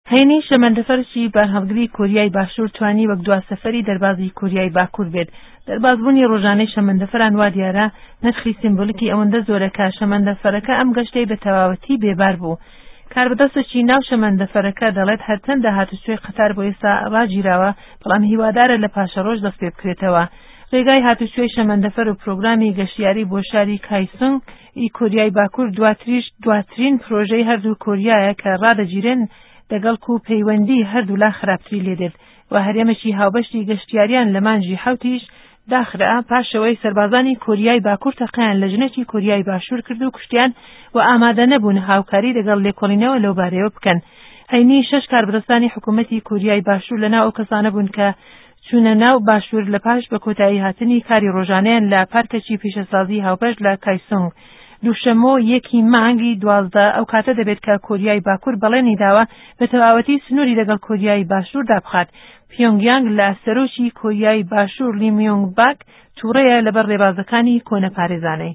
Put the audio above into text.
هەینی شەمەندەفەرشی بارهەڵگری کۆریای باشوور توانی وەک دواسەفەری دەربازی کۆریای باکوور بێت. دەربازبوونی ڕۆژانەی شەمەندەفەران وا دیارە نرخی سیمبۆلیکی ئەوەندە زۆرەکە شەمەندەفەرەکە ئەم گەشتەی بە تەواوەتی بێبار بوو. کاربەدەستێکی ناو شەمەندەفەرەکە دەڵێت هەرچەندە هاتوچۆی قەتار بۆ ئێستا ڕاگیراوە، بەڵام هیوادارە لە پاشەڕۆژ دەست پێ بکرێتەوە. ڕێگای هاتوچۆی شەمەندەفەر و پرۆگرامی گەشتیاری بۆ شاری کایسۆنگ ئی کۆریای باکوور دواترین پرۆژەی هەردوو کۆریایە کە ڕادەگیرێن دەگەڵ و پەیوەندی هەردوو لا خراپتری لێدێت و هەرێمەکی هاوبەشی گەشتیاریان لە مانگی حوتیش داخرا پاشەوەی سەربازانی کۆریای باکوور تەقەیان لە ژنێکی کۆریای باشوور کرد و کوشتیان و ئامادە نەبوون هاوکاری لەگەڵ لێکۆڵینەوە لەو بارەیەوە بکەن. هەینی 6 کاربەدەستانی حکوومەتی کۆریای باشوور لەناو ئەو کەسانە بوون کە چوونە ناو باشوور لە پاش بە کۆتایی هاتنی کاری ڕۆژانەیان لە پارکێکی پیشەسازی هاوبەش لە کایسۆنگ. دووشەممە 1 مانگی 12 ئەو کاتە دەبێت کە کۆریای باکوور بەڵێنی داوە بە تەواوەتی سنووری لەگەڵ کۆریای باشوور دابخات. پیۆنگیانگ لە سەرۆکی کۆریای باشوور لی میۆنگ باک تووڕەیە لەبەر ڕێبازەکانی کۆنە پارێزانەی.